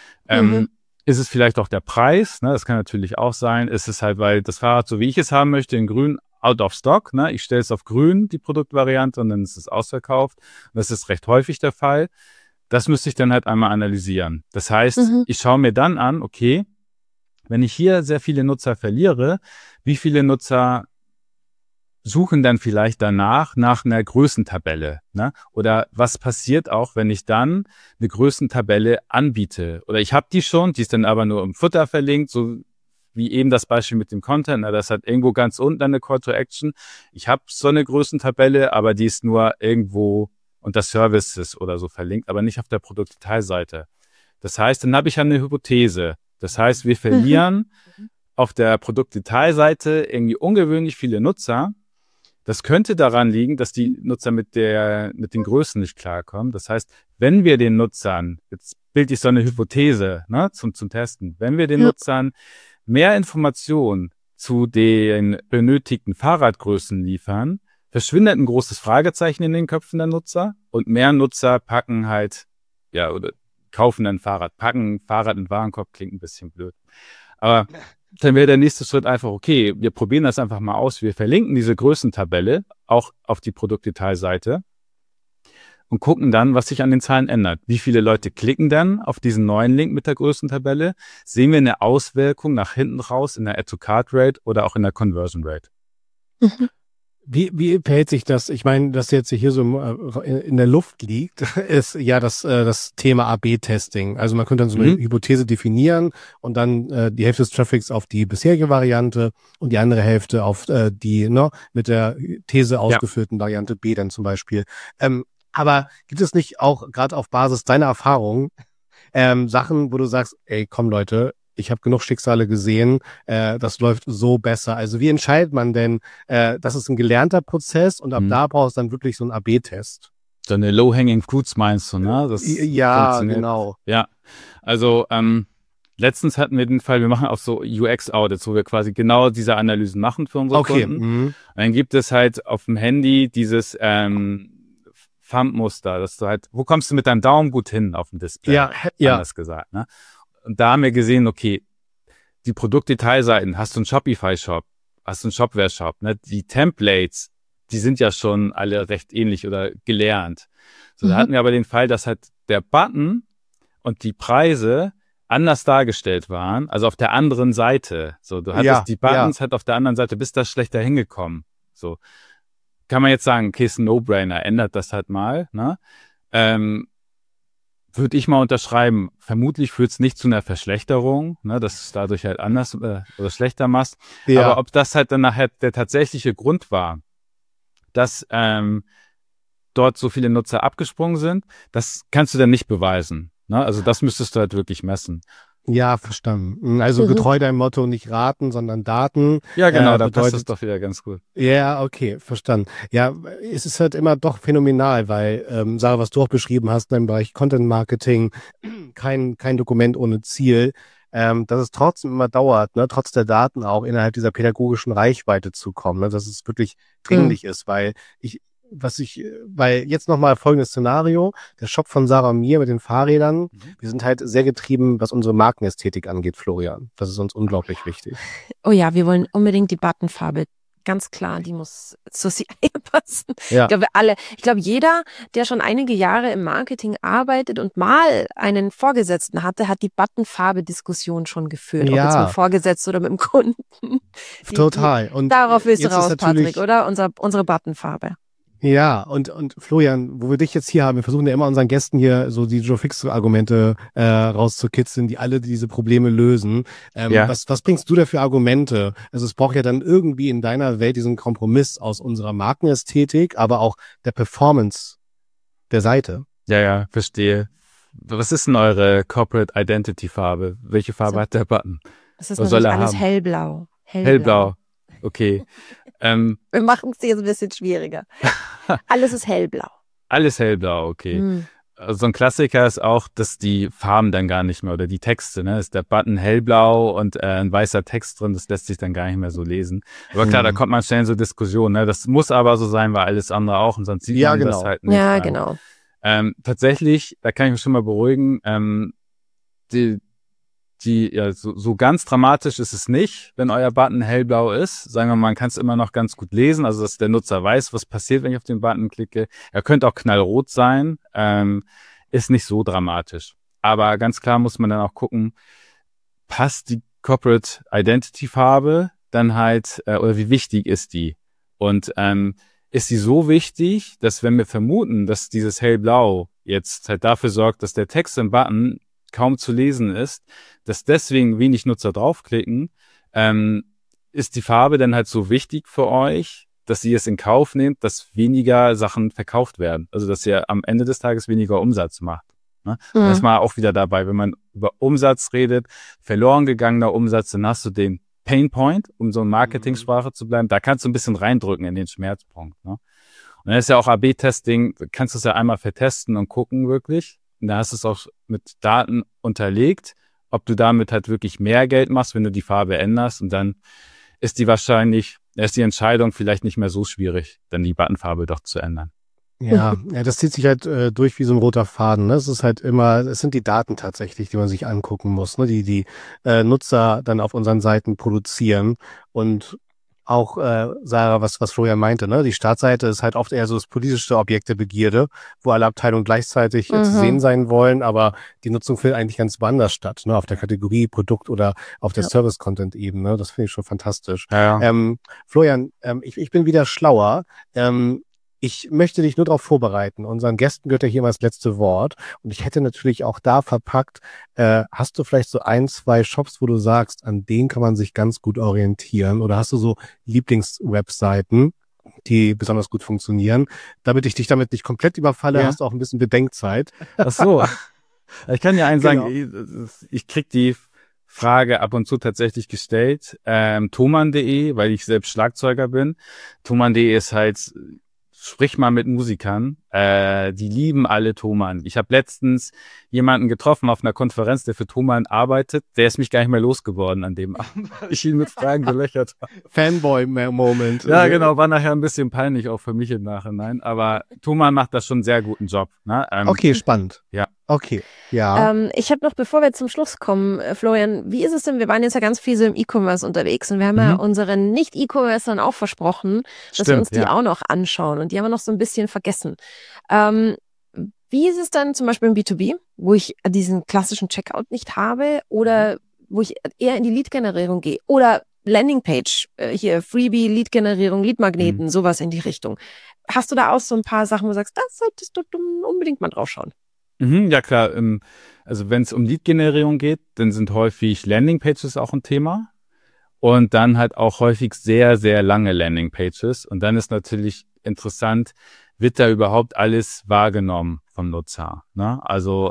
Ist es vielleicht auch der Preis? Ne? Das kann natürlich auch sein. Ist es halt, weil das Fahrrad, so wie ich es haben möchte, in grün, out of stock. Ne? Ich stelle es auf grün, die Produktvariante, und dann ist es ausverkauft. Und das ist recht häufig der Fall. Das müsste ich dann halt einmal analysieren. Das heißt, ich schaue mir dann an, okay, wenn ich hier sehr viele Nutzer verliere, wie viele Nutzer suchen dann vielleicht danach nach einer Größentabelle, ne? Oder was passiert auch, wenn ich dann eine Größentabelle anbiete? Oder ich habe die schon, die ist dann aber nur im Footer verlinkt, so wie eben das Beispiel mit dem Content. Ne? Das hat irgendwo ganz unten eine Call to Action. Ich habe so eine Größentabelle, aber die ist nur irgendwo unter Services oder so verlinkt, aber nicht auf der Produktdetailseite. Das heißt, dann habe ich eine Hypothese. Das heißt, wir verlieren auf der Produktdetailseite irgendwie ungewöhnlich viele Nutzer. Das könnte daran liegen, dass die Nutzer mit den Größen nicht klarkommen. Das heißt, wenn wir den Nutzern, jetzt bilde ich so eine Hypothese, ne, zum Testen, wenn wir den Nutzern mehr Informationen zu den benötigten Fahrradgrößen liefern, verschwindet ein großes Fragezeichen in den Köpfen der Nutzer und mehr Nutzer packen halt, oder kaufen ein Fahrrad. Packen Fahrrad in den Warenkorb klingt ein bisschen blöd. Aber dann wäre der nächste Schritt einfach, okay, wir probieren das einfach mal aus. Wir verlinken diese Größentabelle auch auf die Produktdetailseite und gucken dann, was sich an den Zahlen ändert. Wie viele Leute klicken dann auf diesen neuen Link mit der größten Tabelle? Sehen wir eine Auswirkung nach hinten raus in der Add-to-Cart-Rate oder auch in der Conversion-Rate? Mhm. Wie verhält sich das? Ich meine, dass jetzt hier so in der Luft liegt, ist ja das Thema AB-Testing. Also man könnte dann so eine Hypothese definieren und dann die Hälfte des Traffics auf die bisherige Variante und die andere Hälfte auf die mit der These ausgeführten Variante B dann zum Beispiel. Aber gibt es nicht auch gerade auf Basis deiner Erfahrung Sachen, wo du sagst, ey, komm Leute, ich habe genug Schicksale gesehen, das läuft so besser. Also wie entscheidet man denn, das ist ein gelernter Prozess und ab da brauchst du dann wirklich so einen AB-Test? So eine Low-Hanging Fruits meinst du, ne? Das ja, genau. Ja, also letztens hatten wir den Fall, wir machen auch so UX-Audits, wo wir quasi genau diese Analysen machen für unsere Kunden. Und dann gibt es halt auf dem Handy dieses Thumb-Muster, dass du halt, wo kommst du mit deinem Daumen gut hin auf dem Display? Ja. Anders gesagt, ne? Und da haben wir gesehen, okay, die Produktdetailseiten, hast du einen Shopify-Shop, hast du einen Shopware-Shop, ne? Die Templates, die sind ja schon alle recht ähnlich oder gelernt. So, da hatten wir aber den Fall, dass halt der Button und die Preise anders dargestellt waren, also auf der anderen Seite. So, du hattest die Buttons halt auf der anderen Seite, bist da schlechter hingekommen. So, kann man jetzt sagen, okay, ist ein No-Brainer, ändert das halt mal, ne? Würde ich mal unterschreiben, vermutlich führt es nicht zu einer Verschlechterung, ne, dass es dadurch halt anders oder schlechter machst. Ja. Aber ob das halt dann nachher der tatsächliche Grund war, dass dort so viele Nutzer abgesprungen sind, das kannst du dann nicht beweisen. Ne? Also das müsstest du halt wirklich messen. Ja, verstanden. Also getreu deinem Motto, nicht raten, sondern Daten. Ja, genau, da passt es doch wieder ganz gut. Ja, okay, verstanden. Ja, es ist halt immer doch phänomenal, weil, Sarah, was du auch beschrieben hast im Bereich Content Marketing, kein Dokument ohne Ziel, dass es trotzdem immer dauert, ne, trotz der Daten auch innerhalb dieser pädagogischen Reichweite zu kommen, ne, dass es wirklich dringlich ist, weil jetzt nochmal folgendes Szenario, der Shop von Sarah und mir mit den Fahrrädern, wir sind halt sehr getrieben, was unsere Markenästhetik angeht, Florian. Das ist uns unglaublich wichtig. Oh ja, wir wollen unbedingt die Buttonfarbe. Ganz klar, die muss zu CI passen. Ja. Ich glaube, jeder, der schon einige Jahre im Marketing arbeitet und mal einen Vorgesetzten hatte, hat die Buttonfarbe-Diskussion schon geführt. Ja. Ob jetzt mit Vorgesetzten oder mit dem Kunden. Total. Und darauf willst du raus, Patrick, oder? Unsere Buttonfarbe. Ja, und Florian, wo wir dich jetzt hier haben, wir versuchen ja immer unseren Gästen hier so die Joe Fix-Argumente rauszukitzeln, die alle diese Probleme lösen. Was bringst du da für Argumente? Also es braucht ja dann irgendwie in deiner Welt diesen Kompromiss aus unserer Markenästhetik, aber auch der Performance der Seite. Ja, verstehe. Was ist denn eure Corporate Identity Farbe? Welche Farbe hat der Button? Das ist natürlich alles hellblau. Hellblau. Okay. Wir machen es jetzt ein bisschen schwieriger. Alles ist hellblau. Alles hellblau, okay. So ein Klassiker ist auch, dass die Farben dann gar nicht mehr, oder die Texte, ne, ist der Button hellblau und ein weißer Text drin, das lässt sich dann gar nicht mehr so lesen. Aber klar, da kommt man schnell in so Diskussionen, ne, das muss aber so sein, weil alles andere auch, und sonst sieht man das halt nicht. Ja, genau. Tatsächlich, da kann ich mich schon mal beruhigen, so ganz dramatisch ist es nicht, wenn euer Button hellblau ist. Sagen wir mal, man kann es immer noch ganz gut lesen, also dass der Nutzer weiß, was passiert, wenn ich auf den Button klicke. Er könnte auch knallrot sein, ist nicht so dramatisch. Aber ganz klar muss man dann auch gucken, passt die Corporate Identity Farbe dann halt, oder wie wichtig ist die? Und ist sie so wichtig, dass wenn wir vermuten, dass dieses hellblau jetzt halt dafür sorgt, dass der Text im Button kaum zu lesen ist, dass deswegen wenig Nutzer draufklicken, ist die Farbe dann halt so wichtig für euch, dass ihr es in Kauf nehmt, dass weniger Sachen verkauft werden. Also dass ihr am Ende des Tages weniger Umsatz macht. Ne? Das ist mal auch wieder dabei, wenn man über Umsatz redet, verloren gegangener Umsatz, dann hast du den Painpoint, um so in Marketingsprache zu bleiben, da kannst du ein bisschen reindrücken in den Schmerzpunkt. Ne? Und dann ist ja auch AB-Testing, kannst du es ja einmal vertesten und gucken wirklich. Und da hast du es auch mit Daten unterlegt, ob du damit halt wirklich mehr Geld machst, wenn du die Farbe änderst. Und dann ist die Entscheidung vielleicht nicht mehr so schwierig, dann die Buttonfarbe doch zu ändern. Ja, das zieht sich halt durch wie so ein roter Faden. Ne? Es sind die Daten tatsächlich, die man sich angucken muss, ne? Die Nutzer dann auf unseren Seiten produzieren. Und auch, Sarah, was Florian meinte, ne? Die Startseite ist halt oft eher so das politische Objekt der Begierde, wo alle Abteilungen gleichzeitig zu sehen sein wollen, aber die Nutzung findet eigentlich ganz woanders statt, ne? Auf der Kategorie Produkt oder auf der Service-Content-Ebene. Das finde ich schon fantastisch. Ja. Florian, ich bin wieder schlauer. Ich möchte dich nur darauf vorbereiten. Unseren Gästen gehört ja hier immer das letzte Wort. Und ich hätte natürlich auch da verpackt, hast du vielleicht so 1, 2 Shops, wo du sagst, an denen kann man sich ganz gut orientieren? Oder hast du so Lieblingswebseiten, die besonders gut funktionieren? Damit ich dich damit nicht komplett überfalle, hast du auch ein bisschen Bedenkzeit. Ach so. Ich kann ja Genau. sagen, ich krieg die Frage ab und zu tatsächlich gestellt. Thomann.de, weil ich selbst Schlagzeuger bin. Thomann.de ist halt, sprich mal mit Musikern, die lieben alle Thomann. Ich habe letztens jemanden getroffen auf einer Konferenz, der für Thomann arbeitet, der ist mich gar nicht mehr losgeworden an dem Abend, weil ich ihn mit Fragen gelöchert habe. Fanboy-Moment. Ja, genau, war nachher ein bisschen peinlich auch für mich im Nachhinein, aber Thomann macht da schon einen sehr guten Job. Ne? Okay, spannend. Ja. Okay, ja. Ich habe noch, bevor wir zum Schluss kommen, Florian, wie ist es denn? Wir waren jetzt ja ganz viel so im E-Commerce unterwegs und wir haben ja unseren Nicht-E-Commercern auch versprochen, dass wir uns die auch noch anschauen und die haben wir noch so ein bisschen vergessen. Wie ist es dann zum Beispiel im B2B, wo ich diesen klassischen Checkout nicht habe oder wo ich eher in die Lead-Generierung gehe oder Landingpage, hier Freebie, Lead-Generierung, Lead-Magneten, sowas in die Richtung. Hast du da auch so ein paar Sachen, wo du sagst, das solltest du unbedingt mal draufschauen? Ja klar, also wenn es um Lead-Generierung geht, dann sind häufig Landingpages auch ein Thema und dann halt auch häufig sehr, sehr lange Landingpages und dann ist natürlich interessant, wird da überhaupt alles wahrgenommen vom Nutzer, ne? Also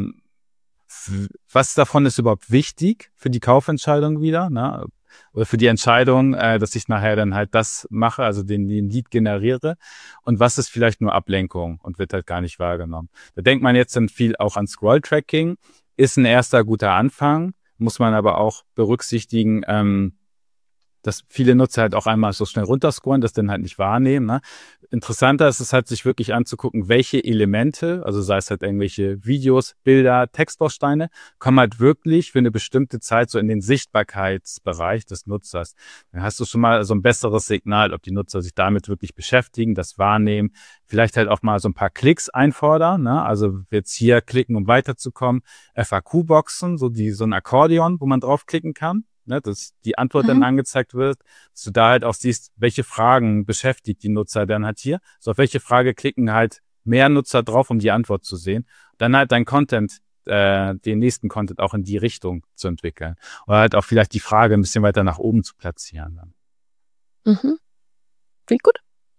was davon ist überhaupt wichtig für die Kaufentscheidung wieder, ne? Oder für die Entscheidung, dass ich nachher dann halt das mache, also den Lead generiere und was ist vielleicht nur Ablenkung und wird halt gar nicht wahrgenommen. Da denkt man jetzt dann viel auch an Scroll-Tracking, ist ein erster guter Anfang, muss man aber auch berücksichtigen, dass viele Nutzer halt auch einmal so schnell runterscrollen, das dann halt nicht wahrnehmen. Ne? Interessanter ist es halt, sich wirklich anzugucken, welche Elemente, also sei es halt irgendwelche Videos, Bilder, Textbausteine, kommen halt wirklich für eine bestimmte Zeit so in den Sichtbarkeitsbereich des Nutzers. Dann hast du schon mal so ein besseres Signal, ob die Nutzer sich damit wirklich beschäftigen, das wahrnehmen, vielleicht halt auch mal so ein paar Klicks einfordern, ne? Also jetzt hier klicken, um weiterzukommen, FAQ-Boxen, so ein Akkordeon, wo man draufklicken kann. Ne, dass die Antwort dann angezeigt wird, dass du da halt auch siehst, welche Fragen beschäftigt die Nutzer dann halt hier. So auf welche Frage klicken halt mehr Nutzer drauf, um die Antwort zu sehen. Dann halt dein Content, den nächsten Content auch in die Richtung zu entwickeln. Oder halt auch vielleicht die Frage ein bisschen weiter nach oben zu platzieren. Dann. Klingt gut.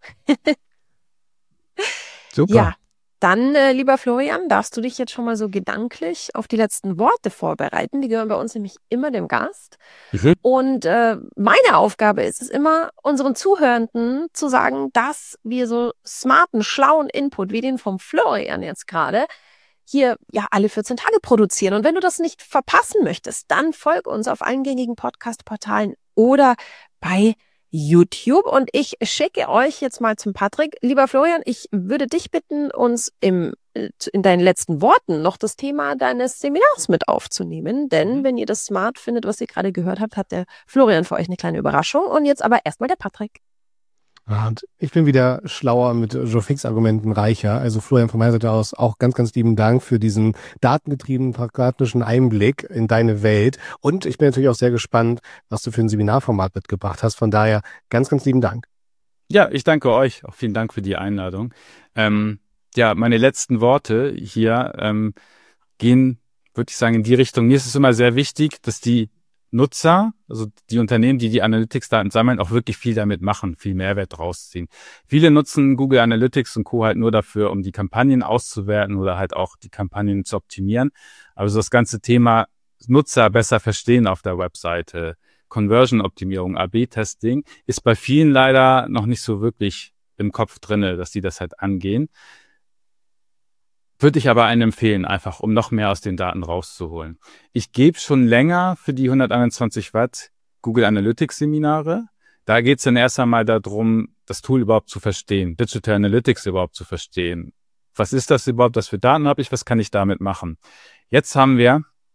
Super. Ja. Dann, lieber Florian, darfst du dich jetzt schon mal so gedanklich auf die letzten Worte vorbereiten. Die gehören bei uns nämlich immer dem Gast. Und meine Aufgabe ist es immer, unseren Zuhörenden zu sagen, dass wir so smarten, schlauen Input, wie den vom Florian jetzt gerade, hier ja alle 14 Tage produzieren. Und wenn du das nicht verpassen möchtest, dann folg uns auf allen gängigen Podcast-Portalen oder bei YouTube und ich schicke euch jetzt mal zum Patrick. Lieber Florian, ich würde dich bitten, uns in deinen letzten Worten noch das Thema deines Seminars mit aufzunehmen, denn wenn ihr das smart findet, was ihr gerade gehört habt, hat der Florian für euch eine kleine Überraschung und jetzt aber erstmal der Patrick. Und ich bin wieder schlauer mit Joe-Fix-Argumenten reicher. Also Florian, von meiner Seite aus auch ganz, ganz lieben Dank für diesen datengetriebenen, pragmatischen Einblick in deine Welt. Und ich bin natürlich auch sehr gespannt, was du für ein Seminarformat mitgebracht hast. Von daher ganz, ganz lieben Dank. Ja, ich danke euch. Auch vielen Dank für die Einladung. Ja, meine letzten Worte hier gehen, würde ich sagen, in die Richtung. Mir ist es immer sehr wichtig, dass die Nutzer, also die Unternehmen, die Analytics-Daten sammeln, auch wirklich viel damit machen, viel Mehrwert rausziehen. Viele nutzen Google Analytics und Co. halt nur dafür, um die Kampagnen auszuwerten oder halt auch die Kampagnen zu optimieren. Aber so das ganze Thema Nutzer besser verstehen auf der Webseite, Conversion-Optimierung, AB-Testing, ist bei vielen leider noch nicht so wirklich im Kopf drinne, dass die das halt angehen. Würde ich aber einen empfehlen, einfach um noch mehr aus den Daten rauszuholen. Ich gebe schon länger für die 121 Watt Google Analytics Seminare. Da geht es dann erst einmal darum, das Tool überhaupt zu verstehen, Digital Analytics überhaupt zu verstehen. Was ist das überhaupt, was für Daten habe ich, was kann ich damit machen? Jetzt haben wir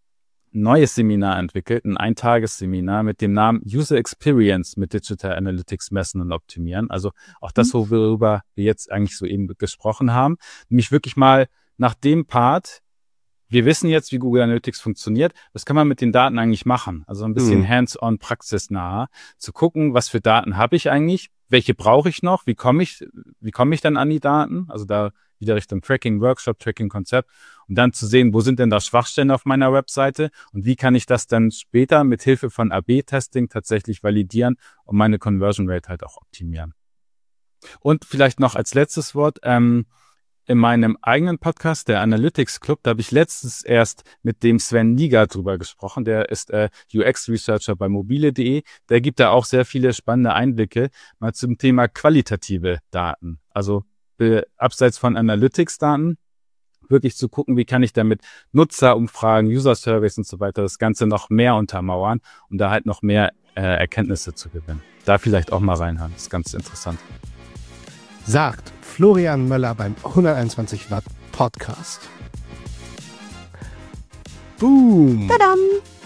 ein neues Seminar entwickelt, ein Eintagesseminar mit dem Namen User Experience mit Digital Analytics messen und optimieren. Also auch das, worüber wir jetzt eigentlich so eben gesprochen haben. Nämlich wirklich mal nach dem Part, wir wissen jetzt, wie Google Analytics funktioniert. Was kann man mit den Daten eigentlich machen? Also ein bisschen hands-on, praxisnah, zu gucken, was für Daten habe ich eigentlich? Welche brauche ich noch? Wie komme ich dann an die Daten? Also da wieder Richtung Tracking, Workshop, Tracking, Konzept, um dann zu sehen, wo sind denn da Schwachstellen auf meiner Webseite und wie kann ich das dann später mit Hilfe von AB-Testing tatsächlich validieren und meine Conversion Rate halt auch optimieren. Und vielleicht noch als letztes Wort, in meinem eigenen Podcast, der Analytics Club, da habe ich letztens erst mit dem Sven Niger drüber gesprochen. Der ist UX-Researcher bei mobile.de. Der gibt da auch sehr viele spannende Einblicke mal zum Thema qualitative Daten. Also abseits von Analytics-Daten, wirklich zu gucken, wie kann ich damit Nutzerumfragen, User-Surveys und so weiter das Ganze noch mehr untermauern, um da halt noch mehr Erkenntnisse zu gewinnen. Da vielleicht auch mal reinhören, das ist ganz interessant. Sagt Florian Möller beim 121 Watt Podcast. Boom! Tadam!